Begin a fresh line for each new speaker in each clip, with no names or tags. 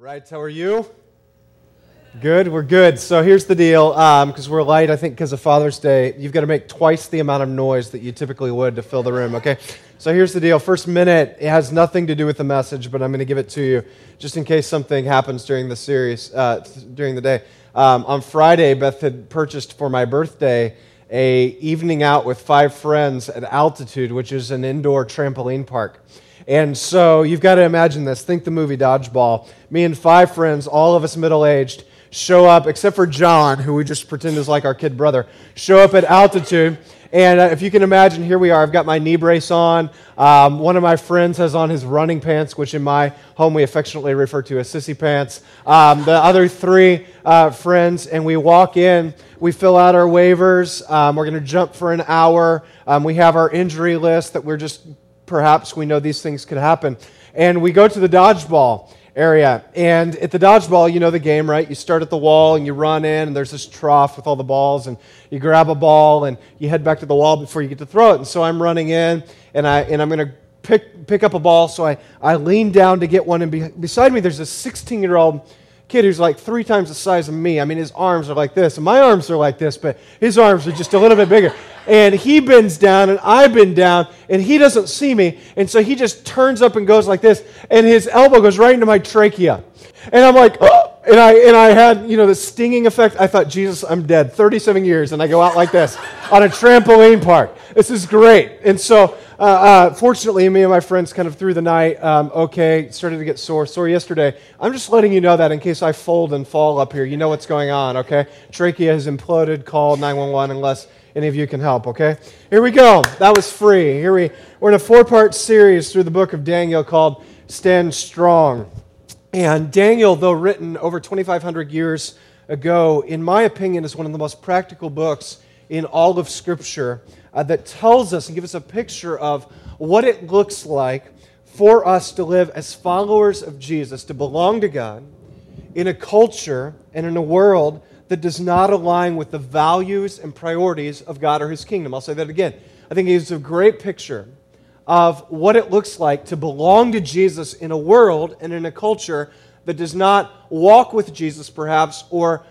Right, how are you? Good, we're good. So here's the deal, because we're light, I think because of Father's Day, you've got to make twice the amount of noise that you typically would to fill the room, okay? So here's the deal. First minute, it has nothing to do with the message, but I'm going to give it to you just in case something happens during the series, during the day. On Friday, Beth had purchased for my birthday a evening out with 5 friends at Altitude, which is an indoor trampoline park. And so you've got to imagine this. Think the movie Dodgeball. Me and 5 friends, all of us middle-aged, show up, except for John, who we just pretend is like our kid brother, show up at Altitude. And if you can imagine, here we are. I've got my knee brace on. One of my friends has on his running pants, which in my home we affectionately refer to as sissy pants. The other 3 friends, and we walk in. We fill out our waivers. We're going to jump for an hour. We have our injury list that we're just... Perhaps we know these things could happen. And we go to the dodgeball area. And at the dodgeball, you know the game, right? You start at the wall and you run in, and there's this trough with all the balls, and you grab a ball and you head back to the wall before you get to throw it. And so I'm running in, and I'm going to pick up a ball. So I lean down to get one, and beside me there's a 16-year-old kid who's like 3 times the size of me. I mean, his arms are like this, and my arms are like this, but his arms are just a little bit bigger. And he bends down, and I bend down, and he doesn't see me, and so he just turns up and goes like this, and his elbow goes right into my trachea. And I'm like, oh! And I had, the stinging effect. I thought, Jesus, I'm dead. 37 years, and I go out like this on a trampoline park. This is great. And so, fortunately, me and my friends kind of through the night, started to get sore yesterday. I'm just letting you know that in case I fold and fall up here. You know what's going on, okay? Trachea has imploded. Call 911 unless any of you can help, okay? Here we go. That was free. We're in a 4-part series through the book of Daniel called Stand Strong. And Daniel, though written over 2,500 years ago, in my opinion, is one of the most practical books in all of Scripture that tells us and gives us a picture of what it looks like for us to live as followers of Jesus, to belong to God in a culture and in a world that does not align with the values and priorities of God or His kingdom. I'll say that again. I think it's a great picture of what it looks like to belong to Jesus in a world and in a culture that does not walk with Jesus, perhaps, or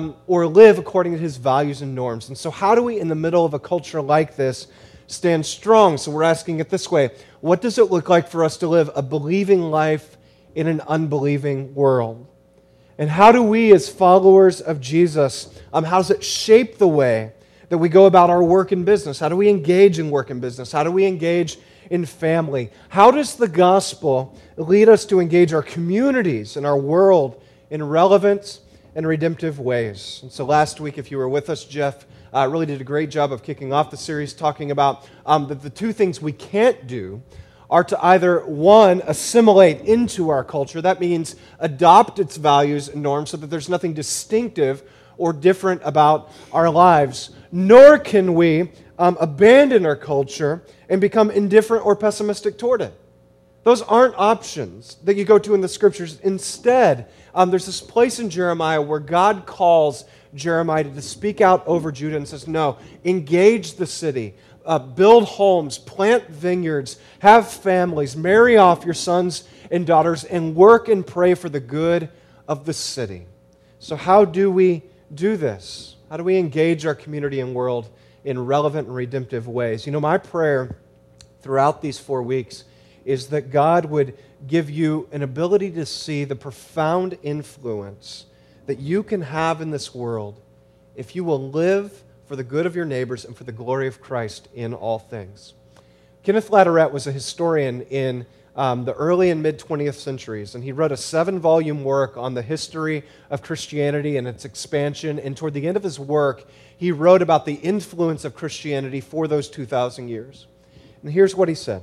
live according to His values and norms. And so how do we, in the middle of a culture like this, stand strong? So we're asking it this way. What does it look like for us to live a believing life in an unbelieving world? And how do we, as followers of Jesus, how does it shape the way that we go about our work and business? How do we engage in work and business? How do we engage in family? How does the gospel lead us to engage our communities and our world in relevant and redemptive ways? And so last week, if you were with us, Jeff really did a great job of kicking off the series, talking about the 2 things we can't do are to either, 1, assimilate into our culture. That means adopt its values and norms so that there's nothing distinctive or different about our lives. Nor can we abandon our culture and become indifferent or pessimistic toward it. Those aren't options that you go to in the Scriptures. Instead, there's this place in Jeremiah where God calls Jeremiah to speak out over Judah and says, no, engage the city. Build homes, plant vineyards, have families, marry off your sons and daughters, and work and pray for the good of the city. So how do we do this? How do we engage our community and world in relevant and redemptive ways? My prayer throughout these 4 weeks is that God would give you an ability to see the profound influence that you can have in this world if you will live for the good of your neighbors and for the glory of Christ in all things. Kenneth Latourette was a historian in the early and mid-20th centuries, and he wrote a 7-volume work on the history of Christianity and its expansion, and toward the end of his work, he wrote about the influence of Christianity for those 2,000 years. And here's what he said.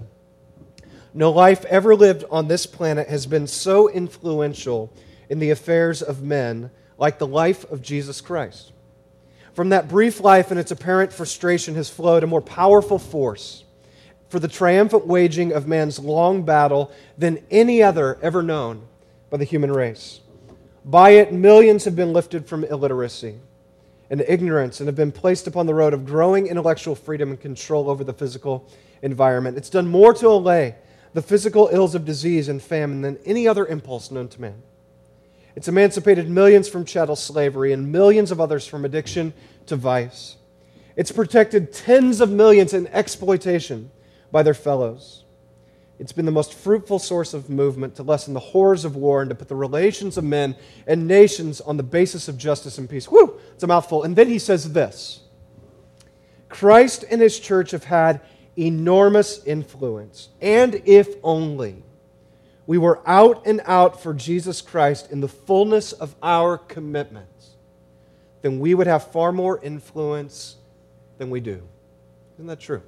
No life ever lived on this planet has been so influential in the affairs of men like the life of Jesus Christ. From that brief life and its apparent frustration has flowed a more powerful force for the triumphant waging of man's long battle than any other ever known by the human race. By it, millions have been lifted from illiteracy and ignorance and have been placed upon the road of growing intellectual freedom and control over the physical environment. It's done more to allay the physical ills of disease and famine than any other impulse known to man. It's emancipated millions from chattel slavery and millions of others from addiction to vice. It's protected tens of millions in exploitation by their fellows. It's been the most fruitful source of movement to lessen the horrors of war and to put the relations of men and nations on the basis of justice and peace. Whew, it's a mouthful. And then he says this: Christ and his church have had enormous influence, and if only we were out and out for Jesus Christ in the fullness of our commitments, then we would have far more influence than we do. Isn't that true?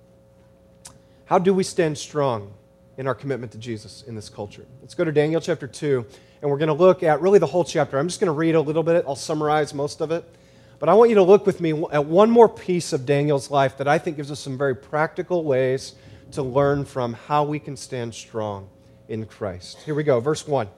How do we stand strong in our commitment to Jesus in this culture? Let's go to Daniel chapter 2, and we're going to look at really the whole chapter. I'm just going to read a little bit. I'll summarize most of it. But I want you to look with me at one more piece of Daniel's life that I think gives us some very practical ways to learn from how we can stand strong in Christ. Here we go, verse 1.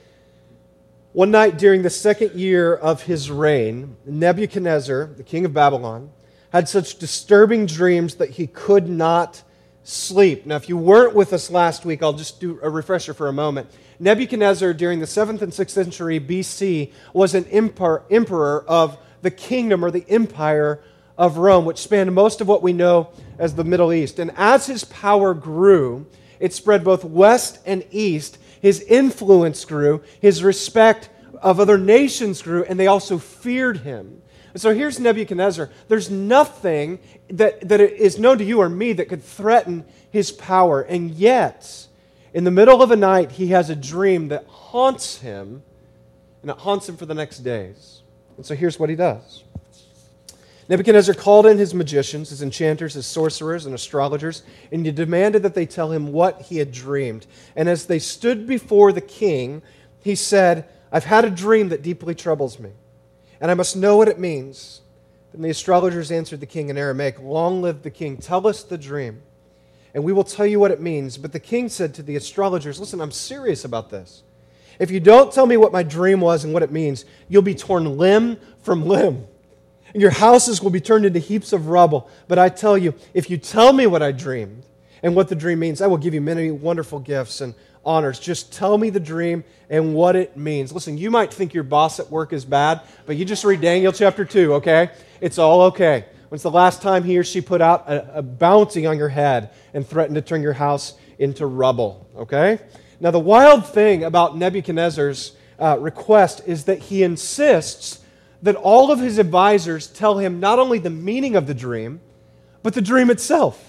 One night during the second year of his reign, Nebuchadnezzar, the king of Babylon, had such disturbing dreams that he could not sleep. Now, if you weren't with us last week, I'll just do a refresher for a moment. Nebuchadnezzar, during the 7th and 6th century BC, was an emperor of the kingdom or the empire of Rome, which spanned most of what we know as the Middle East. And as his power grew, it spread both west and east. His influence grew. His respect of other nations grew, and they also feared him. And so here's Nebuchadnezzar. There's nothing that is known to you or me that could threaten his power. And yet, in the middle of a night, he has a dream that haunts him, and it haunts him for the next days. And so here's what he does. Nebuchadnezzar called in his magicians, his enchanters, his sorcerers, and astrologers, and he demanded that they tell him what he had dreamed. And as they stood before the king, he said, I've had a dream that deeply troubles me, and I must know what it means. Then the astrologers answered the king in Aramaic, Long live the king, tell us the dream, and we will tell you what it means. But the king said to the astrologers, listen, I'm serious about this. If you don't tell me what my dream was and what it means, you'll be torn limb from limb. Your houses will be turned into heaps of rubble. But I tell you, if you tell me what I dreamed and what the dream means, I will give you many wonderful gifts and honors. Just tell me the dream and what it means. Listen, you might think your boss at work is bad, but you just read Daniel chapter 2, okay? It's all okay. When's the last time he or she put out a bounty on your head and threatened to turn your house into rubble, okay? Now, the wild thing about Nebuchadnezzar's request is that he insists that all of his advisors tell him not only the meaning of the dream, but the dream itself.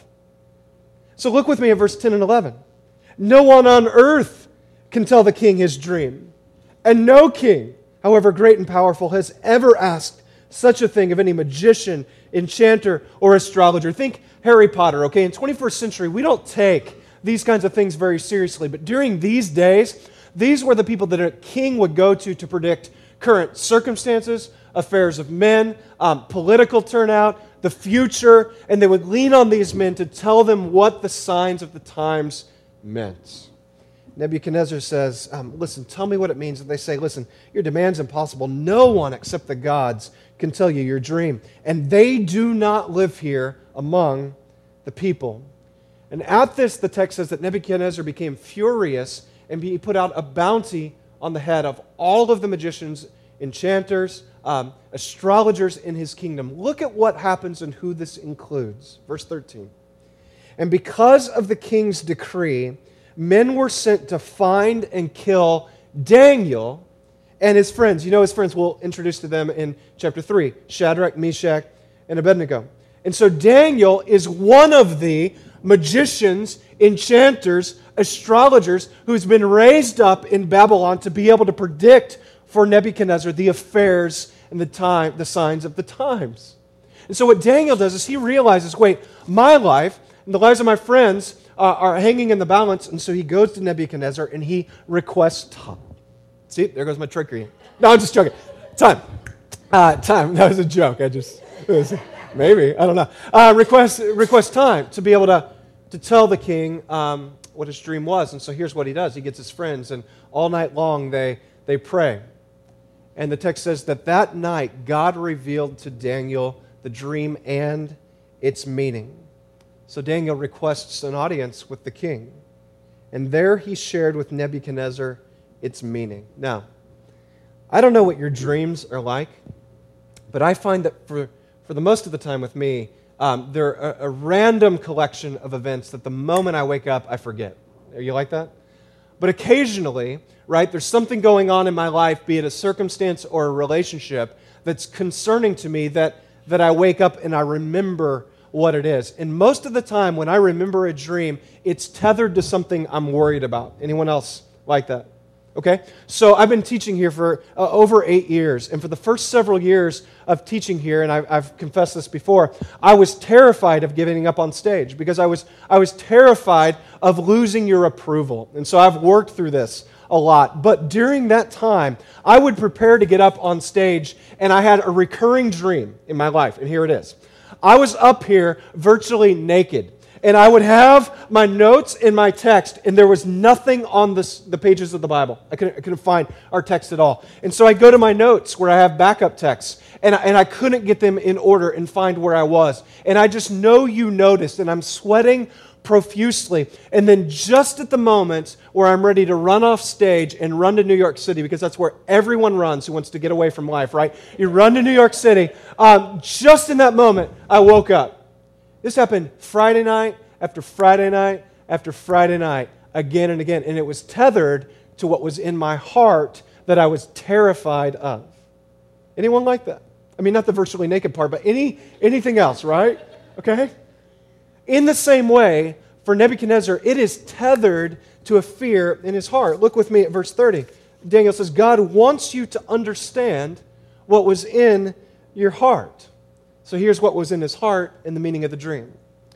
So look with me at verse 10 and 11. No one on earth can tell the king his dream, and no king, however great and powerful, has ever asked such a thing of any magician, enchanter, or astrologer. Think Harry Potter, okay? In 21st century, we don't take these kinds of things very seriously, but during these days, these were the people that a king would go to predict current circumstances, affairs of men, political turnout, the future, and they would lean on these men to tell them what the signs of the times meant. Nebuchadnezzar says, listen, tell me what it means. And they say, listen, your demand's impossible. No one except the gods can tell you your dream. And they do not live here among the people. And at this, the text says that Nebuchadnezzar became furious and he put out a bounty on the head of all of the magicians, enchanters, astrologers in his kingdom. Look at what happens and who this includes. Verse 13. And because of the king's decree, men were sent to find and kill Daniel and his friends. You know his friends, we'll introduce to them in chapter 3, Shadrach, Meshach, and Abednego. And so Daniel is one of the magicians, enchanters, astrologers who's been raised up in Babylon to be able to predict for Nebuchadnezzar the affairs and the signs of the times. And so what Daniel does is he realizes, wait, my life and the lives of my friends are hanging in the balance, and so he goes to Nebuchadnezzar and he requests time. See, there goes my trickery. No, I'm just joking. Time. Time. That was a joke. Maybe, I don't know. Request time to be able to tell the king what his dream was. And so here's what he does. He gets his friends, and all night long they pray. And the text says that night God revealed to Daniel the dream and its meaning. So Daniel requests an audience with the king. And there he shared with Nebuchadnezzar its meaning. Now, I don't know what your dreams are like, but I find that for the most of the time with me, they're a random collection of events that the moment I wake up, I forget. Are you like that? But occasionally, right, there's something going on in my life, be it a circumstance or a relationship, that's concerning to me that I wake up and I remember what it is. And most of the time when I remember a dream, it's tethered to something I'm worried about. Anyone else like that? Okay? So I've been teaching here for over 8 years. And for the first several years of teaching here, and I've confessed this before, I was terrified of giving up on stage because I was terrified of losing your approval. And so I've worked through this a lot. But during that time, I would prepare to get up on stage, and I had a recurring dream in my life. And here it is. I was up here virtually naked. And I would have my notes and my text, and there was nothing on the pages of the Bible. I couldn't find our text at all. And so I go to my notes where I have backup texts, and I couldn't get them in order and find where I was. And I just know you noticed, and I'm sweating profusely. And then just at the moment where I'm ready to run off stage and run to New York City, because that's where everyone runs who wants to get away from life, right? You run to New York City. Just in that moment, I woke up. This happened Friday night after Friday night after Friday night, again and again. And it was tethered to what was in my heart that I was terrified of. Anyone like that? I mean, not the virtually naked part, but anything else, right? Okay? In the same way, for Nebuchadnezzar, it is tethered to a fear in his heart. Look with me at verse 30. Daniel says, God wants you to understand what was in your heart. So here's what was in his heart and the meaning of the dream.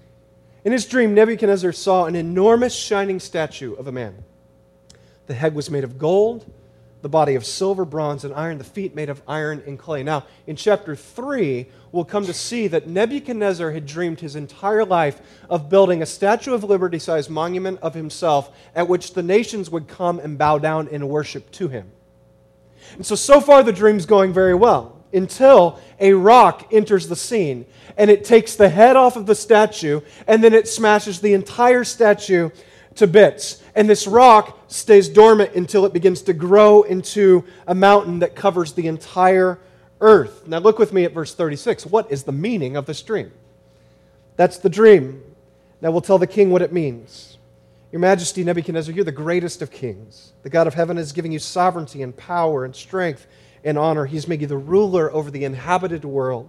In his dream, Nebuchadnezzar saw an enormous shining statue of a man. The head was made of gold, the body of silver, bronze, and iron, the feet made of iron and clay. Now, in chapter 3, we'll come to see that Nebuchadnezzar had dreamed his entire life of building a Statue of Liberty-sized monument of himself at which the nations would come and bow down in worship to him. And so far the dream's going very well, until a rock enters the scene, and it takes the head off of the statue, and then it smashes the entire statue to bits. And this rock stays dormant until it begins to grow into a mountain that covers the entire earth. Now look with me at verse 36. What is the meaning of this dream? That's the dream. Now we'll tell the king what it means. Your Majesty, Nebuchadnezzar, you're the greatest of kings. The God of heaven is giving you sovereignty and power and strength and honor. He's made you the ruler over the inhabited world.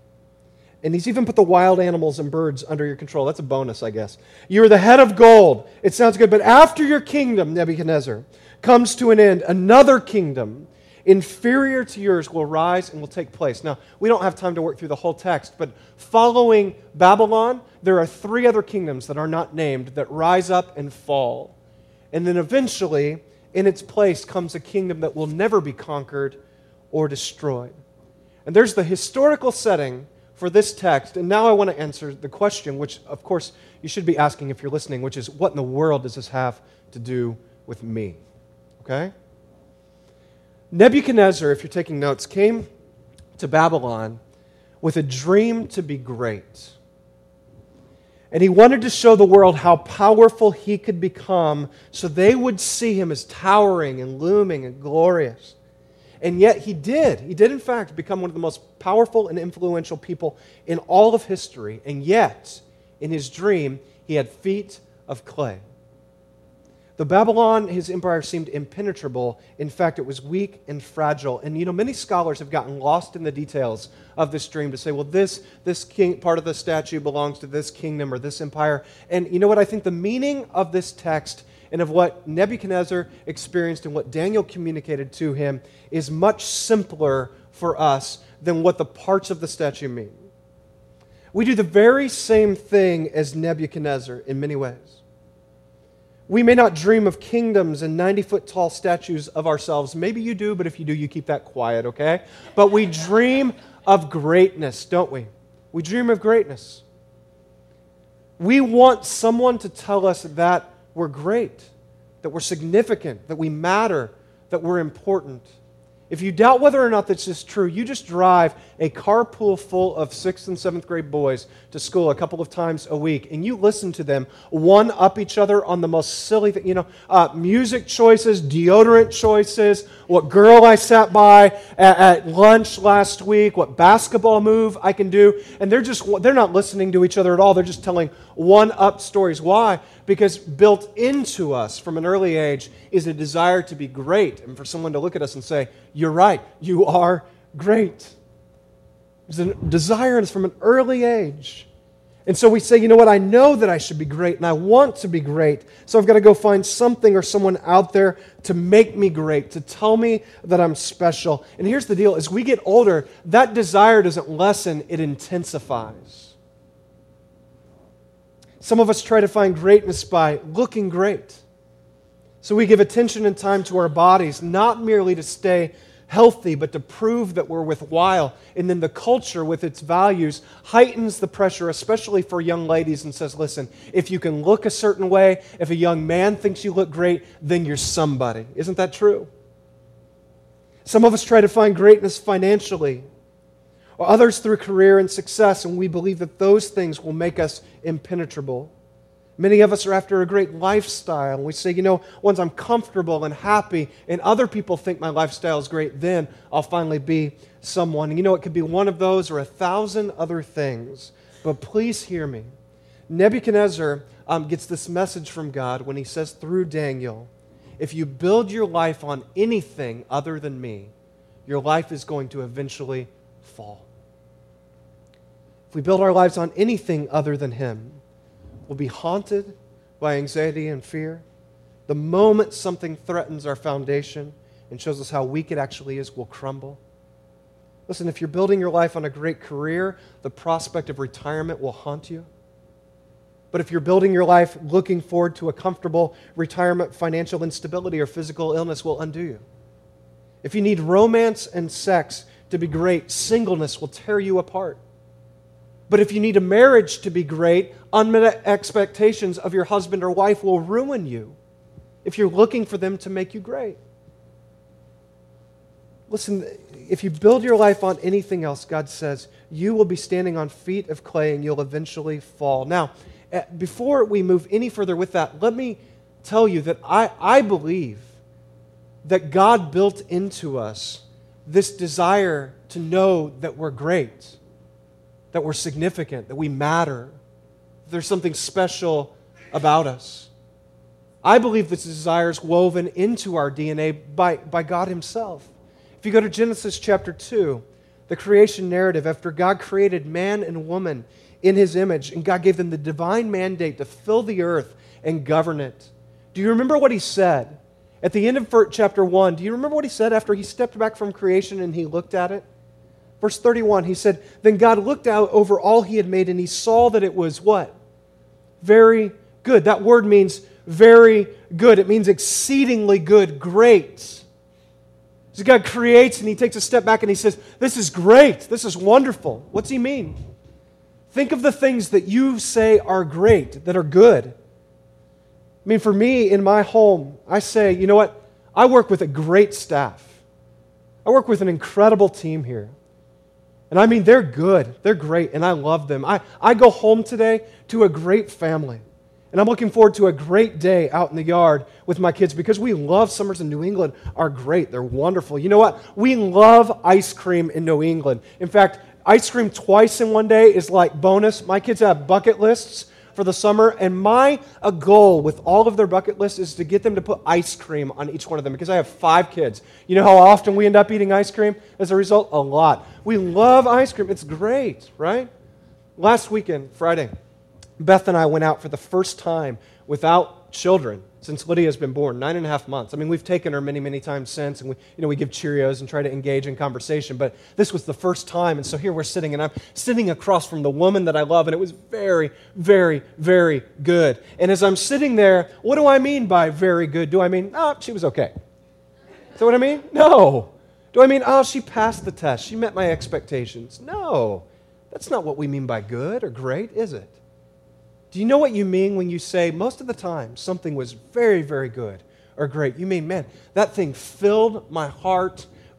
And he's even put the wild animals and birds under your control. That's a bonus, I guess. You are the head of gold. It sounds good. But after your kingdom, Nebuchadnezzar, comes to an end, another kingdom inferior to yours will rise and will take place. Now, we don't have time to work through the whole text, but following Babylon, there are 3 other kingdoms that are not named that rise up and fall. And then eventually, in its place comes a kingdom that will never be conquered or destroyed. And there's the historical setting for this text. And now I want to answer the question, which of course you should be asking if you're listening, which is, what in the world does this have to do with me? Okay? Nebuchadnezzar, if you're taking notes, came to Babylon with a dream to be great. And he wanted to show the world how powerful he could become so they would see him as towering and looming and glorious. And yet he did. He did, in fact, become one of the most powerful and influential people in all of history. And yet, in his dream, he had feet of clay. The Babylon, his empire, seemed impenetrable. In fact, it was weak and fragile. And many scholars have gotten lost in the details of this dream to say, well, this king, part of the statue belongs to this kingdom or this empire. And you know what? I think the meaning of this text and of what Nebuchadnezzar experienced and what Daniel communicated to him is much simpler for us than what the parts of the statue mean. We do the very same thing as Nebuchadnezzar in many ways. We may not dream of kingdoms and 90-foot tall statues of ourselves. Maybe you do, but if you do, you keep that quiet, okay? But we dream of greatness, don't we? We dream of greatness. We want someone to tell us that we're great, that we're significant, that we matter, that we're important. If you doubt whether or not this is true, you just drive a carpool full of 6th and 7th grade boys to school a couple of times a week, and you listen to them one-up each other on the most silly thing, music choices, deodorant choices, what girl I sat by at lunch last week, what basketball move I can do, and they're not listening to each other at all. They're just telling one-up stories. Why? Because built into us from an early age is a desire to be great, and for someone to look at us and say, "You're right, you are great." There's a desire in us from an early age. And so we say, you know what, I know that I should be great, and I want to be great, so I've got to go find something or someone out there to make me great, to tell me that I'm special. And here's the deal, as we get older, that desire doesn't lessen, it intensifies. Some of us try to find greatness by looking great. So we give attention and time to our bodies, not merely to stay healthy, but to prove that we're worthwhile. And then the culture, with its values, heightens the pressure, especially for young ladies, and says, listen, if you can look a certain way, if a young man thinks you look great, then you're somebody. Isn't that true? Some of us try to find greatness financially, or others through career and success, and we believe that those things will make us impenetrable. Many of us are after a great lifestyle, and we say, once I'm comfortable and happy, and other people think my lifestyle is great, then I'll finally be someone. And it could be one of those or 1,000 other things. But please hear me. Nebuchadnezzar gets this message from God when he says through Daniel, if you build your life on anything other than me, your life is going to eventually fall. If we build our lives on anything other than Him, we'll be haunted by anxiety and fear. The moment something threatens our foundation and shows us how weak it actually is, we'll crumble. Listen, if you're building your life on a great career, the prospect of retirement will haunt you. But if you're building your life looking forward to a comfortable retirement, financial instability or physical illness will undo you. If you need romance and sex to be great, singleness will tear you apart. But if you need a marriage to be great, unmet expectations of your husband or wife will ruin you if you're looking for them to make you great. Listen, if you build your life on anything else, God says, you will be standing on feet of clay and you'll eventually fall. Now, before we move any further with that, let me tell you that I believe that God built into us this desire to know that we're great, that we're significant, that we matter, that there's something special about us. I believe this desire is woven into our DNA by God Himself. If you go to Genesis chapter 2, the creation narrative, after God created man and woman in His image, and God gave them the divine mandate to fill the earth and govern it. Do you remember what He said? At the end of chapter 1, do you remember what He said after He stepped back from creation and He looked at it? Verse 31, He said, then God looked out over all He had made and He saw that it was what? Very good. That word means very good. It means exceedingly good, great. So God creates and He takes a step back and He says, this is great, this is wonderful. What's He mean? Think of the things that you say are great, that are good. I mean, for me, in my home, I say, you know what? I work with a great staff. I work with an incredible team here. And I mean, they're good, they're great, and I love them. I go home today to a great family. And I'm looking forward to a great day out in the yard with my kids because we love summers in New England are great. They're wonderful. You know what? We love ice cream in New England. In fact, ice cream twice in one day is like bonus. My kids have bucket lists for the summer, and my goal with all of their bucket lists is to get them to put ice cream on each one of them because I have 5 kids. You know how often we end up eating ice cream as a result? A lot. We love ice cream. It's great, right? Last weekend, Friday, Beth and I went out for the first time without children since Lydia's been born, 9.5 months. I mean, we've taken her many, many times since, and we give Cheerios and try to engage in conversation, but this was the first time, and so here we're sitting, and I'm sitting across from the woman that I love, and it was very, very, very good. And as I'm sitting there, what do I mean by very good? Do I mean, she was okay? Is that what I mean? No. Do I mean, she passed the test, she met my expectations? No. That's not what we mean by good or great, is it? Do you know what you mean when you say most of the time something was very, very good or great? You mean, man, that thing filled my heart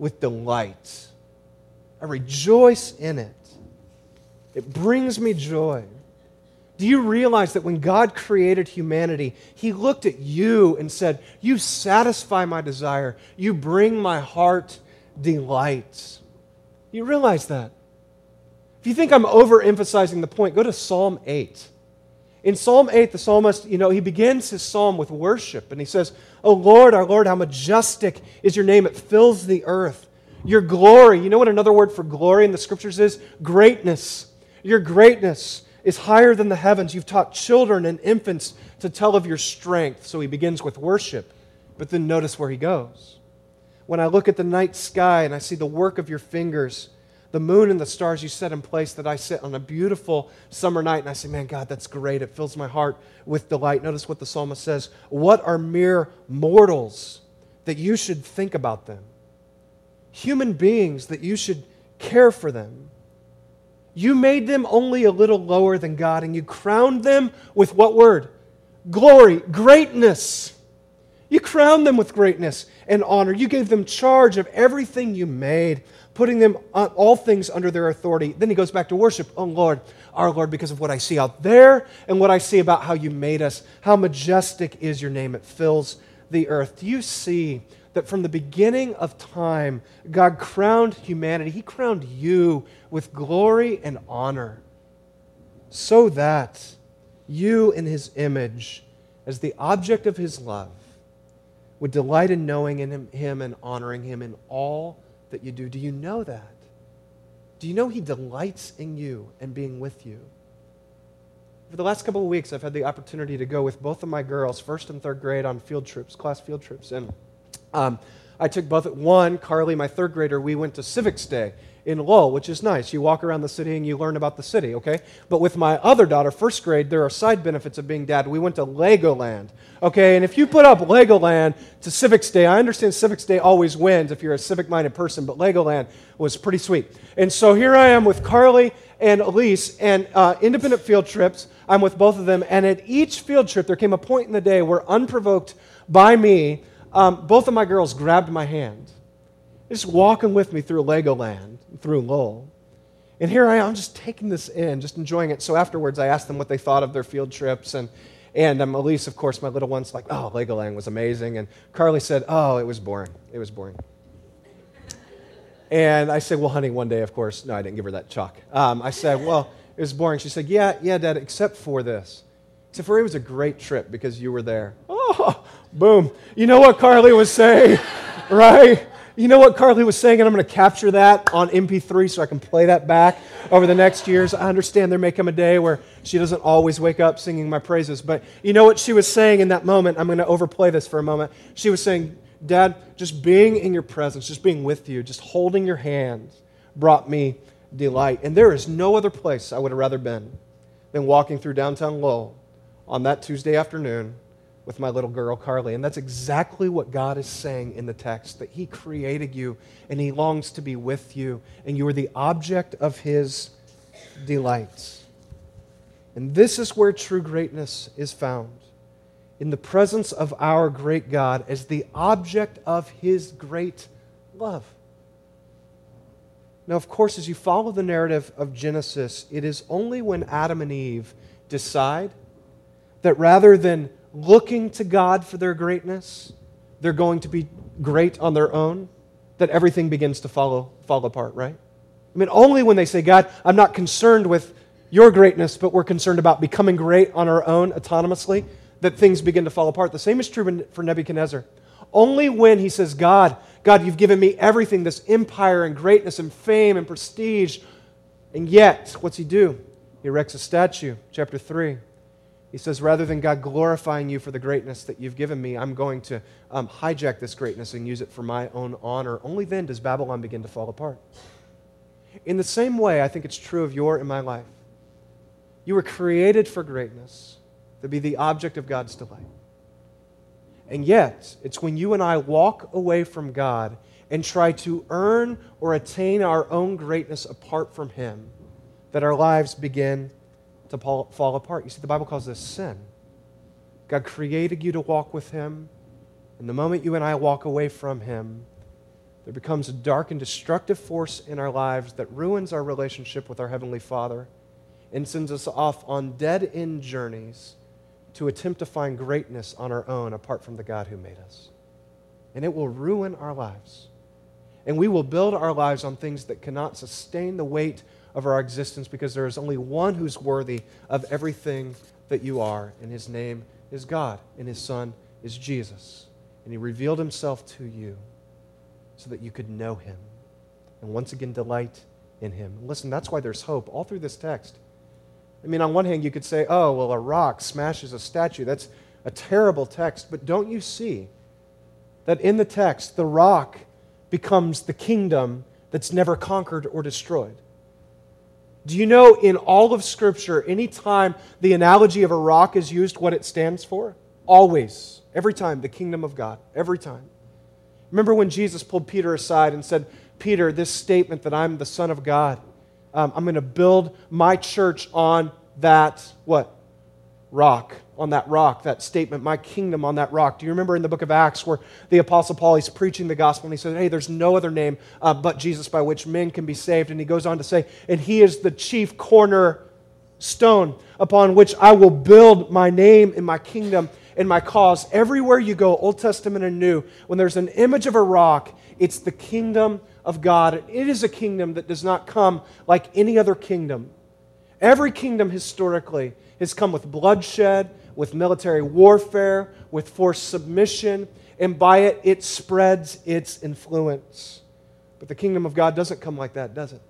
with delight. I rejoice in it. It brings me joy. Do you realize that when God created humanity, He looked at you and said, you satisfy my desire. You bring my heart delight. You realize that? If you think I'm overemphasizing the point, go to Psalm 8. In Psalm 8, the psalmist, he begins his psalm with worship. And he says, "O Lord, our Lord, how majestic is your name. It fills the earth. Your glory." You know what another word for glory in the Scriptures is? Greatness. Your greatness is higher than the heavens. You've taught children and infants to tell of your strength. So he begins with worship. But then notice where he goes. When I look at the night sky and I see the work of your fingers, the moon and the stars you set in place, that I sit on a beautiful summer night and I say, man, God, that's great. It fills my heart with delight. Notice what the psalmist says. What are mere mortals that you should think about them? Human beings that you should care for them. You made them only a little lower than God, and you crowned them with what word? Glory, greatness. You crowned them with greatness and honor. You gave them charge of everything you made, putting them all things under their authority. Then he goes back to worship. Oh Lord, our Lord, because of what I see out there and what I see about how you made us, how majestic is your name. It fills the earth. Do you see that from the beginning of time, God crowned humanity? He crowned you with glory and honor so that you in His image, as the object of His love, would delight in knowing Him and honoring Him in all that you do. Do you know that? Do you know He delights in you and being with you? For the last couple of weeks, I've had the opportunity to go with both of my girls, first and third grade, on field trips, class field trips. And I took both. One, Carly, my third grader, we went to Civics Day in Lowell, which is nice. You walk around the city and you learn about the city, okay? But with my other daughter, first grade, there are side benefits of being dad. We went to Legoland, okay? And if you put up Legoland to Civics Day, I understand Civics Day always wins if you're a civic-minded person, but Legoland was pretty sweet. And so here I am with Carly and Elise, and independent field trips. I'm with both of them, and at each field trip, there came a point in the day where, unprovoked by me, both of my girls grabbed my hand, just walking with me through Legoland, through Lowell. And here I am, I'm just taking this in, just enjoying it. So afterwards, I asked them what they thought of their field trips. And Elise, of course, my little one's like, oh, Legoland was amazing. And Carly said, oh, it was boring. It was boring. And I said, well, honey, one day, of course. No, I didn't give her that chalk. I said, well, it was boring. She said, yeah, Dad, except for this. Except for it was a great trip because you were there. Oh, boom. You know what Carly was saying, right? You know what Carly was saying, and I'm going to capture that on MP3 so I can play that back over the next years. I understand there may come a day where she doesn't always wake up singing my praises, but you know what she was saying in that moment? I'm going to overplay this for a moment. She was saying, Dad, just being in your presence, just being with you, just holding your hand brought me delight. And there is no other place I would have rather been than walking through downtown Lowell on that Tuesday afternoon with my little girl, Carly. And that's exactly what God is saying in the text, that He created you and He longs to be with you, and you are the object of His delights. And this is where true greatness is found, in the presence of our great God as the object of His great love. Now, of course, as you follow the narrative of Genesis, it is only when Adam and Eve decide that rather than looking to God for their greatness, they're going to be great on their own, that everything begins to fall apart, right? I mean, only when they say, God, I'm not concerned with your greatness, but we're concerned about becoming great on our own autonomously, that things begin to fall apart. The same is true for Nebuchadnezzar. Only when he says, God, you've given me everything, this empire and greatness and fame and prestige, and yet, what's he do? He erects a statue, chapter 3. He says, rather than God glorifying you for the greatness that you've given me, I'm going to hijack this greatness and use it for my own honor. Only then does Babylon begin to fall apart. In the same way, I think it's true of your and my life. You were created for greatness, to be the object of God's delight. And yet, it's when you and I walk away from God and try to earn or attain our own greatness apart from Him that our lives begin to fall apart. You see, the Bible calls this sin. God created you to walk with Him, and the moment you and I walk away from Him, there becomes a dark and destructive force in our lives that ruins our relationship with our Heavenly Father and sends us off on dead-end journeys to attempt to find greatness on our own apart from the God who made us. And it will ruin our lives. And we will build our lives on things that cannot sustain the weight of our existence because there is only one who's worthy of everything that you are, and His name is God, and His Son is Jesus. And He revealed Himself to you so that you could know Him and once again delight in Him. Listen, that's why there's hope all through this text. I mean, on one hand, you could say, oh, well, a rock smashes a statue. That's a terrible text. But don't you see that in the text, the rock becomes the kingdom that's never conquered or destroyed? Do you know in all of Scripture, anytime the analogy of a rock is used, what it stands for? Always. Every time, the kingdom of God. Every time. Remember when Jesus pulled Peter aside and said, Peter, this statement that I'm the Son of God, I'm going to build my church on that, what? Rock. On that rock, that statement, my kingdom on that rock. Do you remember in the book of Acts where the Apostle Paul, he's preaching the gospel and he says, hey, there's no other name but Jesus by which men can be saved. And he goes on to say, and He is the chief cornerstone upon which I will build my name and my kingdom and my cause. Everywhere you go, Old Testament and New, when there's an image of a rock, it's the kingdom of God. It is a kingdom that does not come like any other kingdom. Every kingdom historically has come with bloodshed, with military warfare, with forced submission, and by it, it spreads its influence. But the kingdom of God doesn't come like that, does it?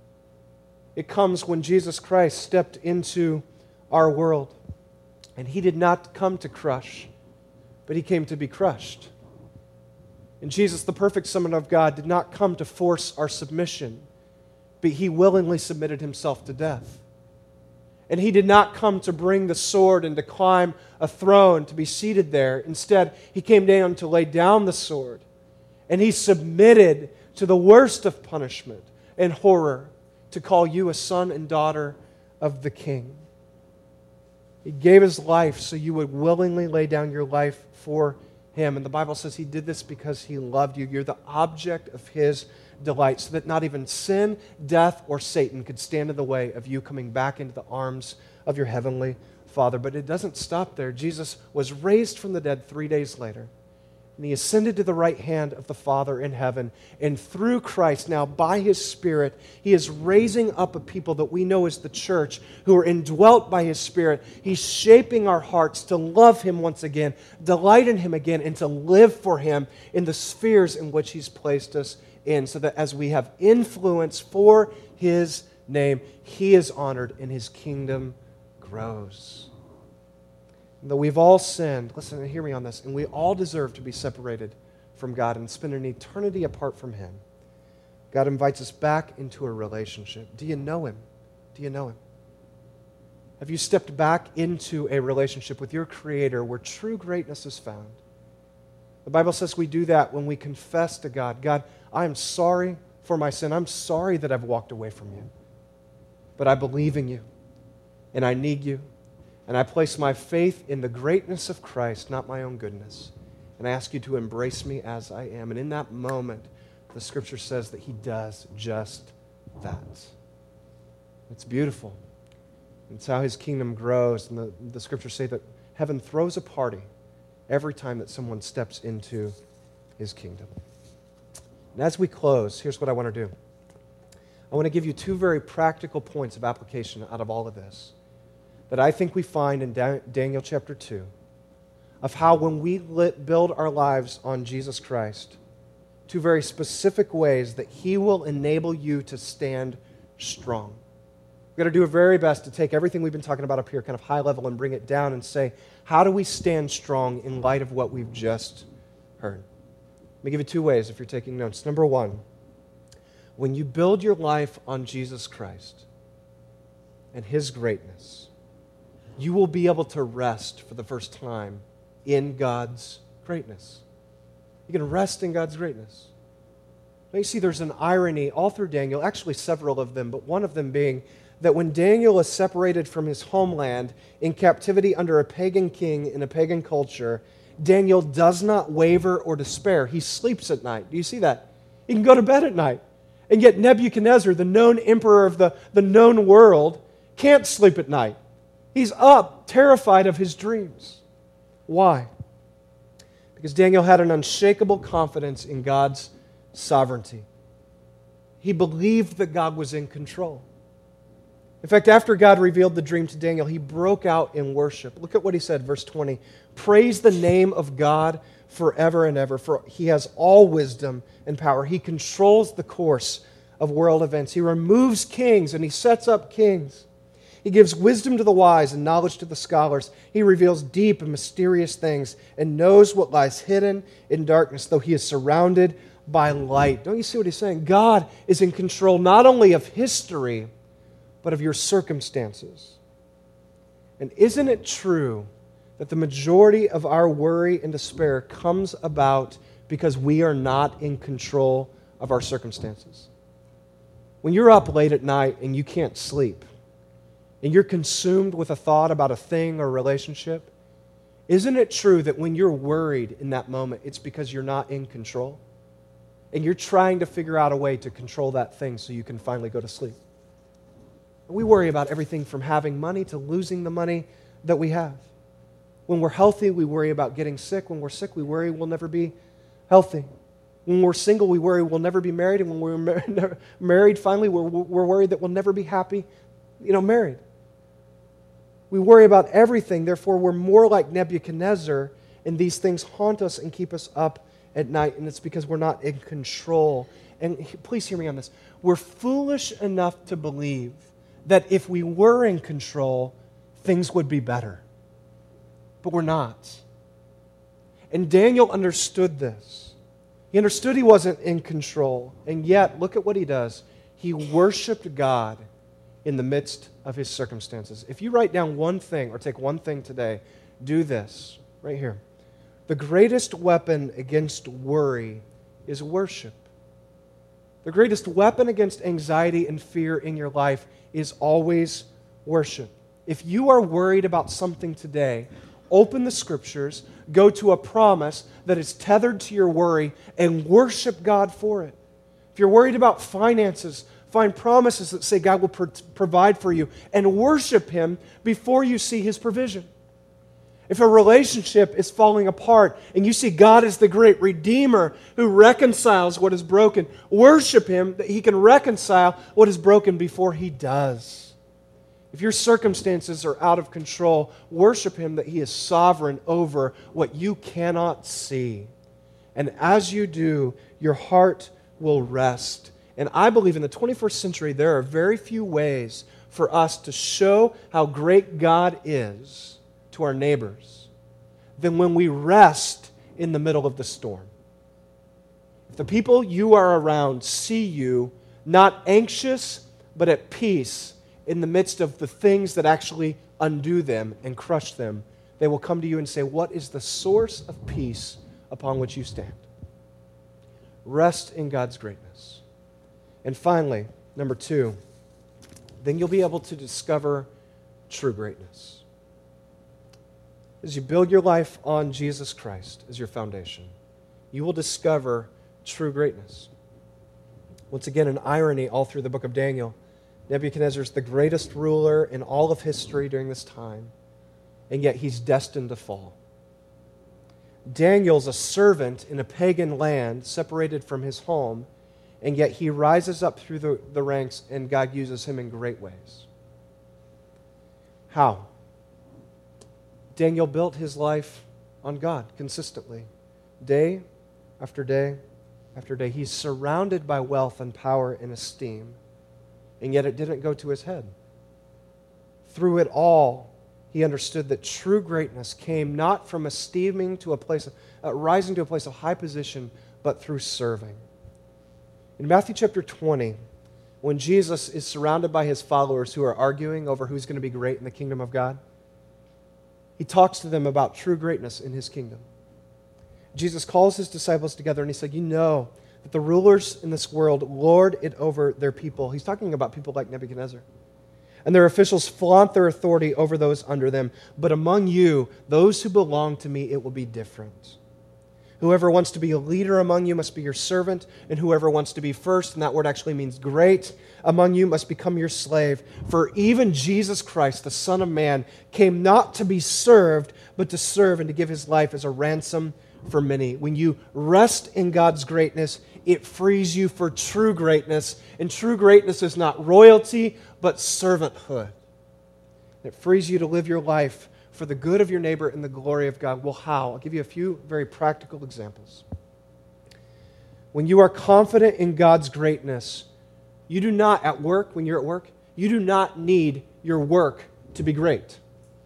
It comes when Jesus Christ stepped into our world. And He did not come to crush, but He came to be crushed. And Jesus, the perfect Son of God, did not come to force our submission, but He willingly submitted Himself to death. And He did not come to bring the sword and to climb a throne to be seated there. Instead, He came down to lay down the sword. And He submitted to the worst of punishment and horror to call you a son and daughter of the King. He gave His life so you would willingly lay down your life for Him. And the Bible says He did this because He loved you. You're the object of His delight, so that not even sin, death, or Satan could stand in the way of you coming back into the arms of your Heavenly Father. But it doesn't stop there. Jesus was raised from the dead 3 days later. And He ascended to the right hand of the Father in heaven. And through Christ, now by His Spirit, He is raising up a people that we know as the church who are indwelt by His Spirit. He's shaping our hearts to love Him once again, delight in Him again, and to live for Him in the spheres in which He's placed us in, so that as we have influence for His name, He is honored and His kingdom grows. And though we've all sinned, listen and hear me on this, and we all deserve to be separated from God and spend an eternity apart from Him, God invites us back into a relationship. Do you know Him? Do you know Him? Have you stepped back into a relationship with your Creator where true greatness is found? The Bible says we do that when we confess to God, God, I am sorry for my sin. I'm sorry that I've walked away from You. But I believe in You, and I need You, and I place my faith in the greatness of Christ, not my own goodness. And I ask You to embrace me as I am. And in that moment, the Scripture says that He does just that. It's beautiful. It's how His kingdom grows. And the Scriptures say that heaven throws a party every time that someone steps into His kingdom. And as we close, here's what I want to do. I want to give you two very practical points of application out of all of this that I think we find in Daniel chapter 2 of how when we build our lives on Jesus Christ, two very specific ways that He will enable you to stand strong. We've got to do our very best to take everything we've been talking about up here kind of high level and bring it down and say, how do we stand strong in light of what we've just heard? Let me give you two ways if you're taking notes. Number one, when you build your life on Jesus Christ and His greatness, you will be able to rest for the first time in God's greatness. You can rest in God's greatness. Now you see there's an irony all through Daniel, actually several of them, but one of them being that when Daniel is separated from his homeland in captivity under a pagan king in a pagan culture, Daniel does not waver or despair. He sleeps at night. Do you see that? He can go to bed at night. And yet Nebuchadnezzar, the known emperor of the known world, can't sleep at night. He's up, terrified of his dreams. Why? Because Daniel had an unshakable confidence in God's sovereignty. He believed that God was in control. In fact, after God revealed the dream to Daniel, he broke out in worship. Look at what he said, verse 20. Praise the name of God forever and ever, for he has all wisdom and power. He controls the course of world events. He removes kings and he sets up kings. He gives wisdom to the wise and knowledge to the scholars. He reveals deep and mysterious things and knows what lies hidden in darkness, though he is surrounded by light. Don't you see what he's saying? God is in control not only of history, but of your circumstances. And isn't it true that the majority of our worry and despair comes about because we are not in control of our circumstances? When you're up late at night and you can't sleep, and you're consumed with a thought about a thing or relationship, isn't it true that when you're worried in that moment, it's because you're not in control? And you're trying to figure out a way to control that thing so you can finally go to sleep. We worry about everything from having money to losing the money that we have. When we're healthy, we worry about getting sick. When we're sick, we worry we'll never be healthy. When we're single, we worry we'll never be married. And when we're married, finally, we're worried that we'll never be happy, married. We worry about everything. Therefore, we're more like Nebuchadnezzar, and these things haunt us and keep us up at night, and it's because we're not in control. And please hear me on this. We're foolish enough to believe that if we were in control, things would be better. But we're not. And Daniel understood this. He understood he wasn't in control. And yet, look at what he does. He worshiped God in the midst of his circumstances. If you write down one thing, or take one thing today, do this, right here. The greatest weapon against worry is worship. The greatest weapon against anxiety and fear in your life is always worship. If you are worried about something today, open the Scriptures, go to a promise that is tethered to your worry, and worship God for it. If you're worried about finances, find promises that say God will provide for you, and worship Him before you see His provision. If a relationship is falling apart and you see God as the great Redeemer who reconciles what is broken, worship Him that He can reconcile what is broken before He does. If your circumstances are out of control, worship Him that He is sovereign over what you cannot see. And as you do, your heart will rest. And I believe in the 21st century, there are very few ways for us to show how great God is to our neighbors than when we rest in the middle of the storm. If the people you are around see you not anxious, but at peace in the midst of the things that actually undo them and crush them, they will come to you and say, "What is the source of peace upon which you stand?" Rest in God's greatness. And finally, number 2, then you'll be able to discover true greatness. As you build your life on Jesus Christ as your foundation, you will discover true greatness. Once again, an irony all through the book of Daniel. Nebuchadnezzar is the greatest ruler in all of history during this time, and yet he's destined to fall. Daniel's a servant in a pagan land, separated from his home, and yet he rises up through the ranks, and God uses him in great ways. How? Daniel built his life on God consistently, day after day after day. He's surrounded by wealth and power and esteem, and yet it didn't go to his head. Through it all, he understood that true greatness came not from esteeming to a place of, rising to a place of high position, but through serving. In Matthew chapter 20, when Jesus is surrounded by his followers who are arguing over who's going to be great in the kingdom of God, he talks to them about true greatness in his kingdom. Jesus calls his disciples together and he said, "You know that the rulers in this world lord it over their people." He's talking about people like Nebuchadnezzar. "And their officials flaunt their authority over those under them. But among you, those who belong to me, it will be different. Whoever wants to be a leader among you must be your servant, and whoever wants to be first, and that word actually means great, among you must become your slave. For even Jesus Christ, the Son of Man, came not to be served, but to serve and to give his life as a ransom for many. When you rest in God's greatness, it frees you for true greatness. And true greatness is not royalty, but servanthood. It frees you to live your life for the good of your neighbor and the glory of God. Well, how? I'll give you a few very practical examples. When you are confident in God's greatness, you do not, at work, when you're at work, you do not need your work to be great.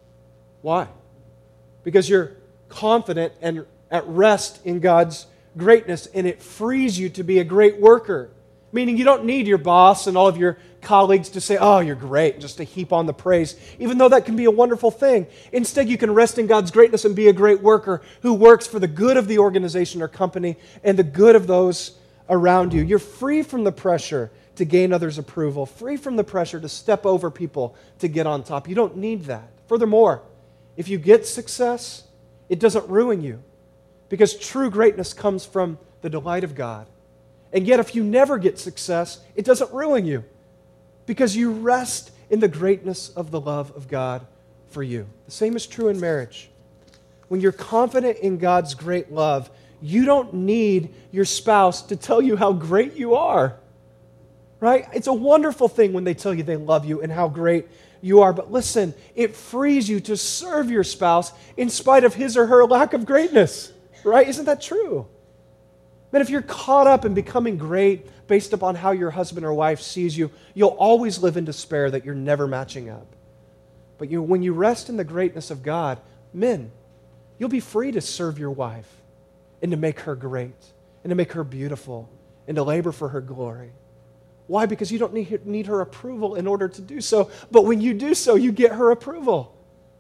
Why? Because you're confident and at rest in God's greatness, and it frees you to be a great worker. Meaning you don't need your boss and all of your colleagues to say, oh, you're great, just to heap on the praise, even though that can be a wonderful thing. Instead, you can rest in God's greatness and be a great worker who works for the good of the organization or company and the good of those around you. You're free from the pressure to gain others' approval, free from the pressure to step over people to get on top. You don't need that. Furthermore, if you get success, it doesn't ruin you, because true greatness comes from the delight of God. And yet, if you never get success, it doesn't ruin you, because you rest in the greatness of the love of God for you. The same is true in marriage. When you're confident in God's great love, you don't need your spouse to tell you how great you are. Right? It's a wonderful thing when they tell you they love you and how great you are. But listen, it frees you to serve your spouse in spite of his or her lack of greatness. Right? Isn't that true? But if you're caught up in becoming great based upon how your husband or wife sees you, you'll always live in despair that you're never matching up. But when you rest in the greatness of God, men, you'll be free to serve your wife and to make her great and to make her beautiful and to labor for her glory. Why? Because you don't need her approval in order to do so. But when you do so, you get her approval.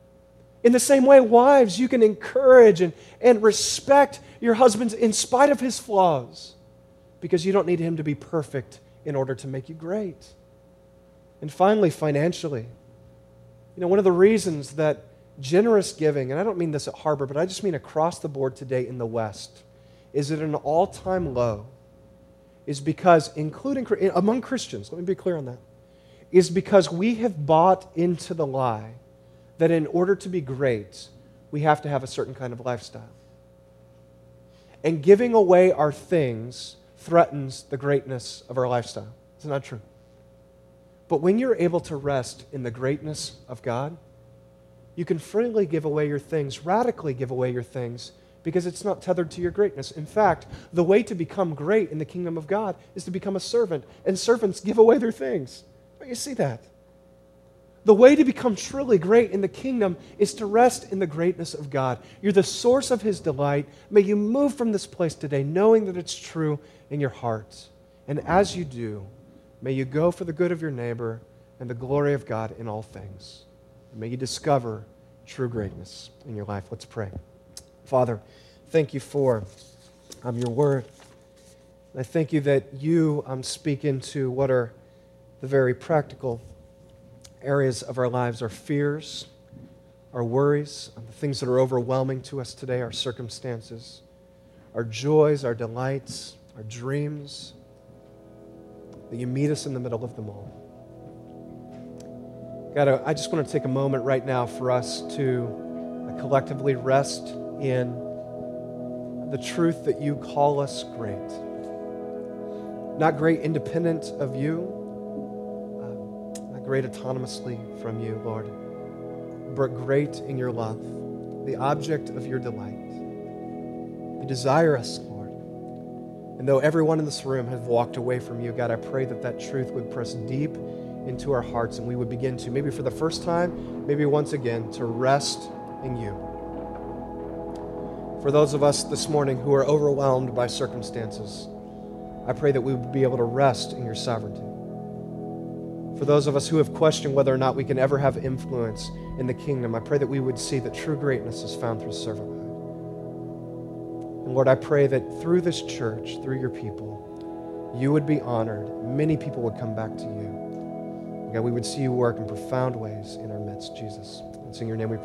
In the same way, wives, you can encourage and respect your husband in spite of his flaws, because you don't need him to be perfect in order to make you great. And finally, financially, one of the reasons that generous giving, and I don't mean this at Harbor, but I just mean across the board today in the West, is at an all-time low, is because, among Christians, let me be clear on that, is because we have bought into the lie that in order to be great, we have to have a certain kind of lifestyle. And giving away our things threatens the greatness of our lifestyle. It's not true. But when you're able to rest in the greatness of God, you can freely give away your things, radically give away your things, because it's not tethered to your greatness. In fact, the way to become great in the kingdom of God is to become a servant, and servants give away their things. Don't you see that? The way to become truly great in the kingdom is to rest in the greatness of God. You're the source of his delight. May you move from this place today knowing that it's true in your heart. And as you do, may you go for the good of your neighbor and the glory of God in all things. And may you discover true greatness in your life. Let's pray. Father, thank you for your word. I thank you that you speak into what are the very practical areas of our lives, our fears, our worries, the things that are overwhelming to us today, our circumstances, our joys, our delights, our dreams, that you meet us in the middle of them all. God, I just want to take a moment right now for us to collectively rest in the truth that you call us great. Not great independent of you, great autonomously from you, Lord, but great in your love, the object of your delight. You desire us, Lord. And though everyone in this room has walked away from you, God, I pray that that truth would press deep into our hearts and we would begin to, maybe for the first time, maybe once again, to rest in you. For those of us this morning who are overwhelmed by circumstances, I pray that we would be able to rest in your sovereignty. For those of us who have questioned whether or not we can ever have influence in the kingdom, I pray that we would see that true greatness is found through servanthood. And Lord, I pray that through this church, through your people, you would be honored. Many people would come back to you. God, we would see you work in profound ways in our midst, Jesus. It's in your name we pray.